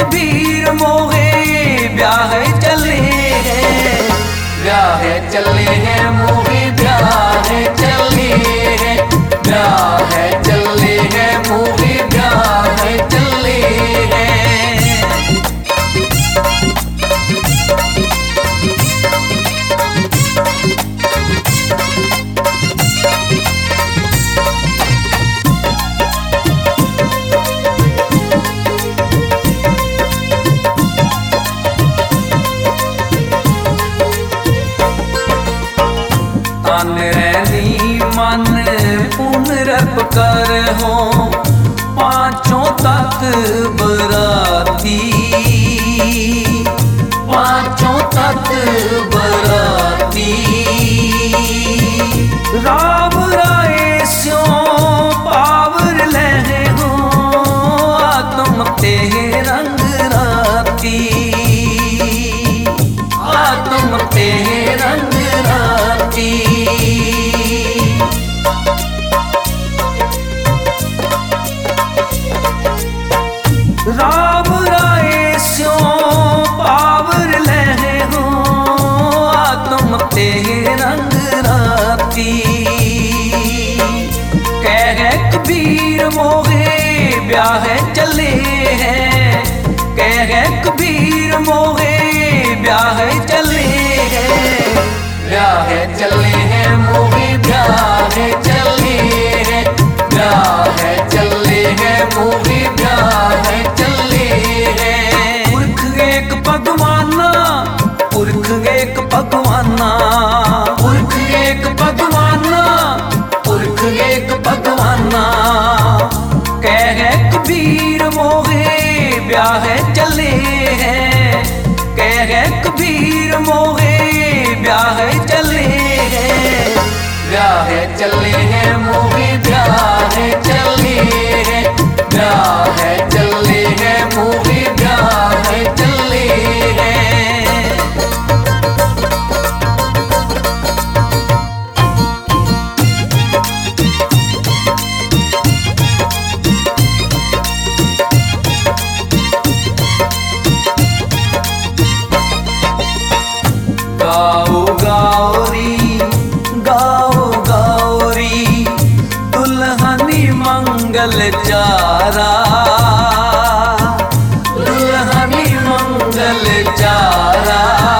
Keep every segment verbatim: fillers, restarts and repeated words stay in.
कबीर मोहे ब्याह चले हैं, ब्याह चले हैं मोहे ब्याह चले हैं, ब्याह चले हैं मोहे ब्याह चले हैं। तन रैनी मन पुनरप कर हो पांचों तक बराती, पांचों तक बराती। राम राय स्यो पावर लहे हो आत्म ते रंग राती, आत्म ते रंग राती। राम राय स्यो पावर लहे हो आत्म ते रंग राती। कह कबीर मोहे ब्याह चले हैं, कह कबीर मोहे ब्याह चले हैं, ब्याह चले हैं मोहे ब्याह चले हैं, ब्याह चले हैं मोहे ब्याह चले हैं। पुरख एक भगवाना, पुरख एक भगवाना, पुरख एक भगवाना, पुरख एक भगवाना। कह कबीर मोहे ब्याह चले हैं, कह कबीर मोहे ब्याह चले हैं, ब्याह चले हैं मोहे ब्याह चले हैं, ब्याह चले हैं मोहे ब्याह चले हैं। गाओ गाओरी गाओ गाओरी दुल्हनी मंगल चारा, दुल्हनी मंगल चारा।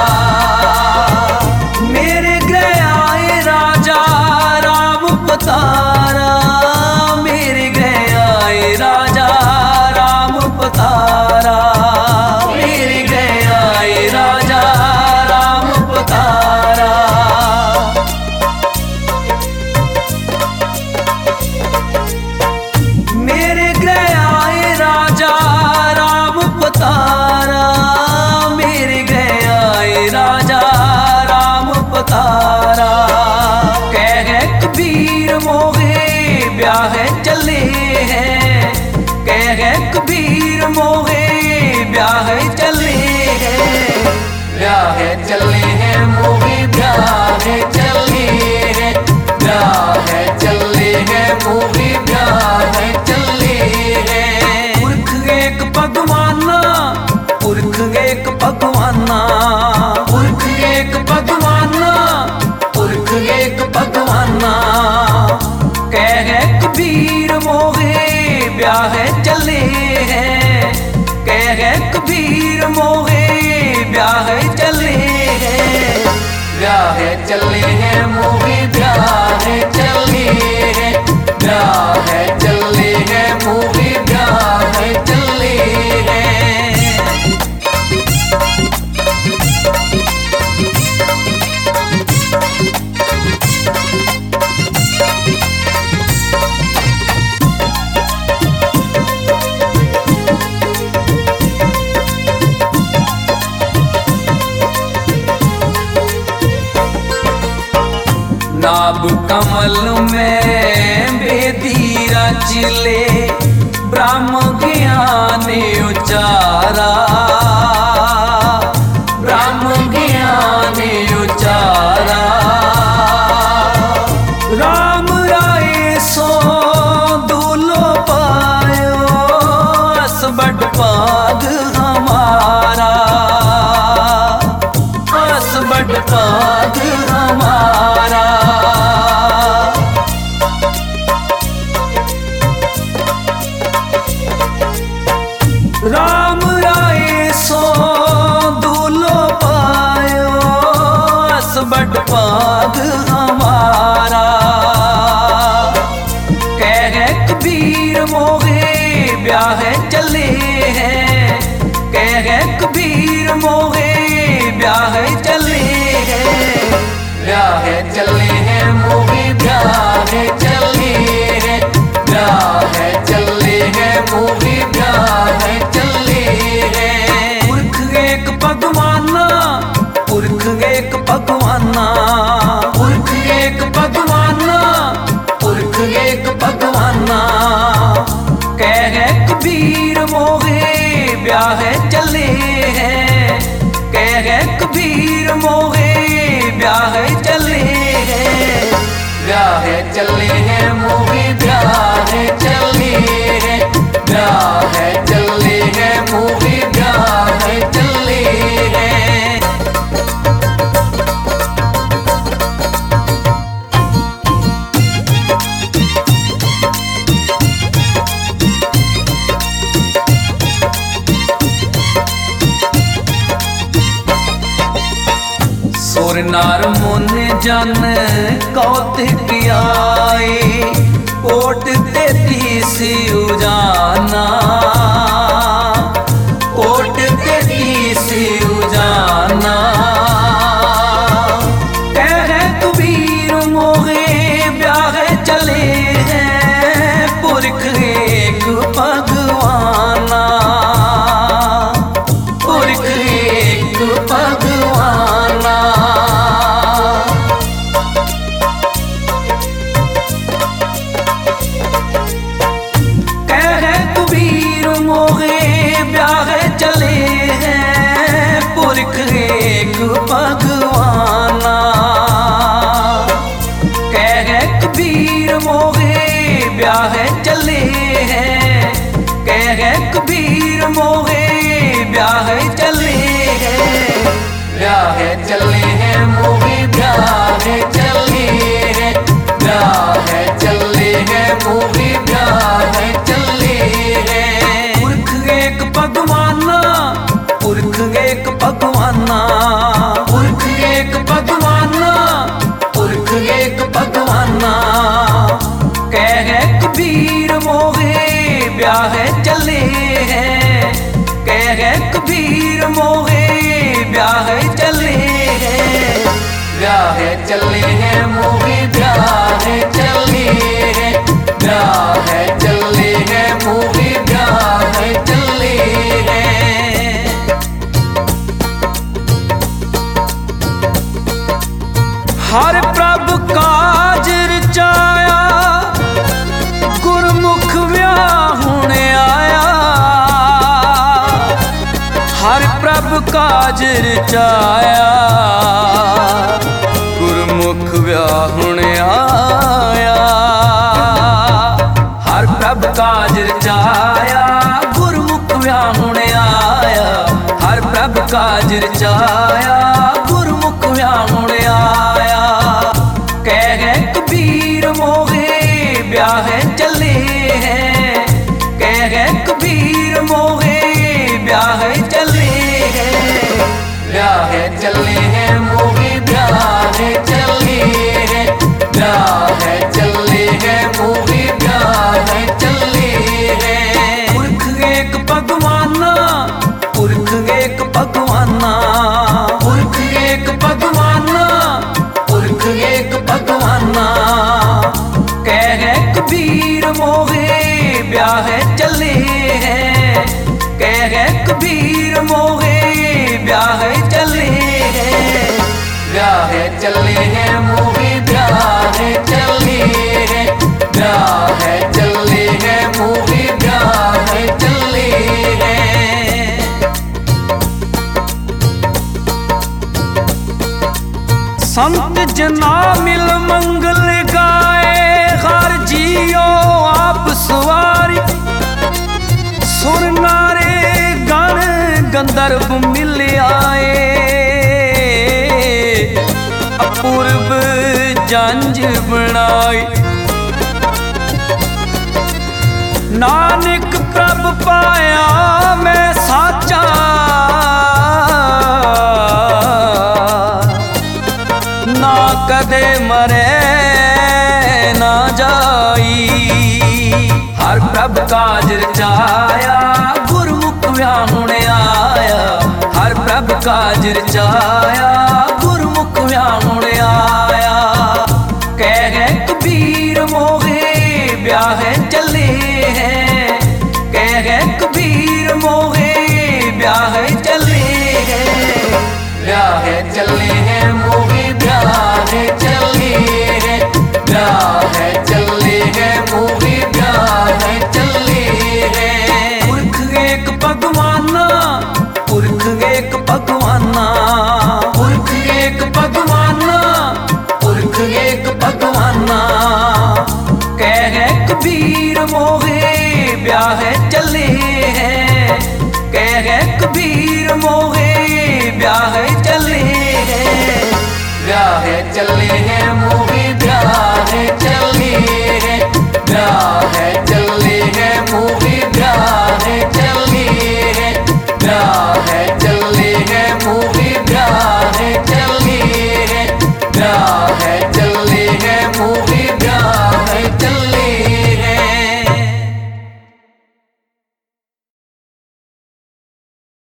मेरे गयाए राजा राम पतारा, मेरे गयाए राजा राम पतारा, मेरे गयाए राजा राम पतारा। मेरे गयाए राजा राम पतारा, मेरे गयाए राजा राम पतारा। कह कबीर मोहे ब्याह चले हैं, कह कबीर मोहे ब्याह चले हैं, ब्याह चले हैं मोहे ब्याह चले हैं, ब्याह चले हैं मोहे ब्याह चले हैं। पुरख एक भगवाना, पुरख एक भगवाना, पुरख एक भगवाना, पुरख एक भगवाना। कह कबीर मोहे ब्याह चले हैं, कह कबीर मोहे ब्याह चले हैं, ब्याह चले हैं मोहे ब्याह चले हैं, ब्याह चले हैं मोहे ब्याह चले हैं। नाभ कमल में बेदी रच ले ब्रह्म ज्ञान उचारा, ब्रह्म ज्ञान उचारा। राम राय सो दूलो पायो अस बड़ पाग हम बड़ भाग हमारा। कह कबीर मोहे ब्याह चले हैं, कह कबीर मोहे ब्याह चले हैं, ब्याह चले हैं मोहे ब्याह चले हैं, ब्याह चले हैं मोहे ब्याह चले हैं। पुरख एक भगवाना, पुरख एक भगवाना, पुरख एक भगवाना, पुरख एक भगवाना। कह कबीर मोहे ब्याह चले हैं, कह कबीर मोहे ब्याह चले हैं, ब्याह चले हैं मोहे ब्याह चले हैं, ब्याह चले हैं मोहे ब्याह चले हैं। सुर नार मुन जन कौतिक आए, कोट तेतीस उजाना, कोट तेतीस उजाना। कह कबीर मोहे ब्याह चले हैं, पुरख एक भगवाना, पुरख एक भगवाना। कह कबीर मोहे ब्याह चले हैं, पुरख एक भगवाना। कह कबीर मोहे ब्याह चले हैं, कह कबीर मोहे ब्याह चले हैं, ब्याह चले हैं मोहे ब्याह चले हैं, ब्याह चले हैं मोहे ब्याह चले हैं। पुरख एक भगवाना, पुरख एक भगवाना, पुरख एक भगवाना, पुरख एक भगवाना। कह कबीर मोहे ब्याह चले हैं, कह कबीर मोहे ब्याह चले हैं, ब्याह चले हैं मोहे ब्याह चले हैं, ब्याह चले हैं मोहे ब्याह चले हैं। हर प्रभु काज रचाया, गुरमुख व्याहुण आया। हर प्रभु काज रचाया, गुरमुख व्याहुण आया। हर प्रभु काज रचाया, गुरमुख व्याहुण आया। हर प्रभु काज रचाया, गुरमुख व्याहुण आया। कह कबीर मोहे ब्याह चले हैं, कह कबीर मोहे ब्याह चले हैं, ब्याह चले हैं मोहे ब्याह चले हैं, ब्याह चले हैं मोहे ब्याह चले हैं। पुरख एक भगवाना, पुरख एक भगवाना, पुरख एक भगवाना, पुरख एक भगवाना। कह कबीर मोहे ब्याह चले हैं, कह कबीर मोहे ब्याह चले हैं, ब्याह चले हैं मोहे ब्याह चले हैं, ब्याह चले हैं मोहे ब्याह चले हैं। संत जना मिल मंगल गाए, हर जियो आप सवारी। सुर नारे गण गंधर्व मिल आए, अपूर्व जंज बनाई। नानक प्रभ पाया मैं साचा, कदे मरे ना जाई। हर प्रभ काज रचाया गुरमुख व्याहुण आया। हर प्रभ काज रचाया गुरमुख व्याहुण आया। कह कबीर मोहे ब्याह चले हैं। कह कबीर मोहे ब्याह चले हैं। ब्याह चले हैं मोहे ब्याह चले हैं। ब्याह चले हैं मोहे ब्याह चले हैं। पुरख एक भगवाना पुरख एक भगवाना। पुरख एक भगवाना पुरख एक भगवाना। कह कबीर मोहे ब्याह चले हैं। कह कबीर मोहे ब्याह चले हैं। ब्याह चले हैं मोहे